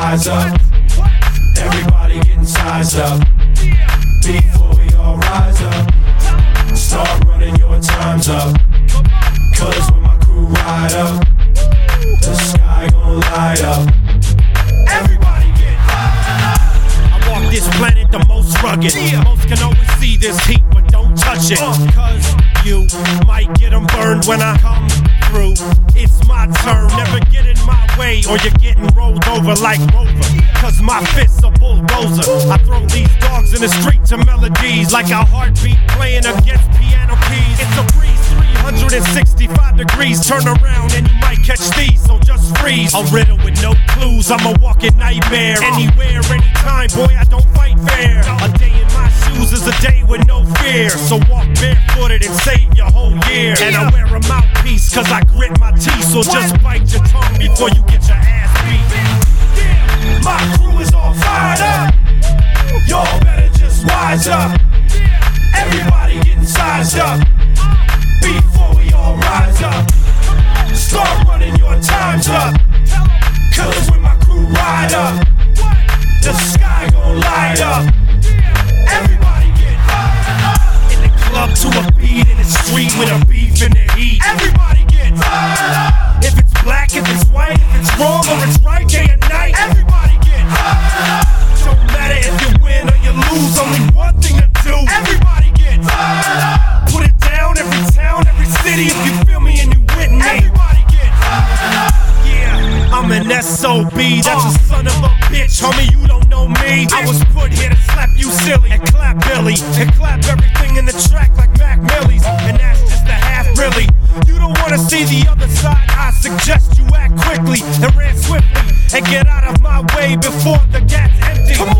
rise up. Everybody getting sized up. Before we all rise up, start running your times up. Cause when my crew ride up, the sky gon' light up. Everybody get high. I walk this planet the most rugged. Most can always see this heat, but don't touch it. Cause you might get them burned when I come through. It's my turn, never get in my way or you're getting rolled over like Rover. Cause my fist's a bulldozer. I throw these dogs in the street to melodies like a heartbeat playing against piano keys. It's a breeze, 365 degrees. Turn around and you might catch these, so just freeze. A riddle with no clues, I'm a walking nightmare. Anywhere, anytime, boy, I don't fight fair. A day in my shoes is a day with no fear. So walk barefooted and save your whole year. And I wear a mouthpiece cause I grit my teeth. So just bite your tongue before you get your ass beat. Yeah, my crew is all fired up. Y'all better just wise up. Everybody getting sized up. Before we all rise up, start running your times up. Cause when my crew ride up, the sky gon' light up. Everybody get fired up. In the club to a beat, in the street with a beef in the heat. Everybody get fired up. If it's black, if it's white, if it's wrong or it's right, day and night. Everybody get fired up. Don't matter if you win or you lose, only one thing to do. Everybody get fired up. Put it down, every town, every city, if you feel me and you with me. Everybody get fired up. Yeah, I'm an SOB, that's a son of a bitch. Homie, you don't know me. I was put here to slap you silly and clap Billy and clap everything in the track like Mac Millie's. And that's just the half really. You don't wanna see the other side, I suggest you act quickly and ran swiftly and get out of my way before the gat's empty. Come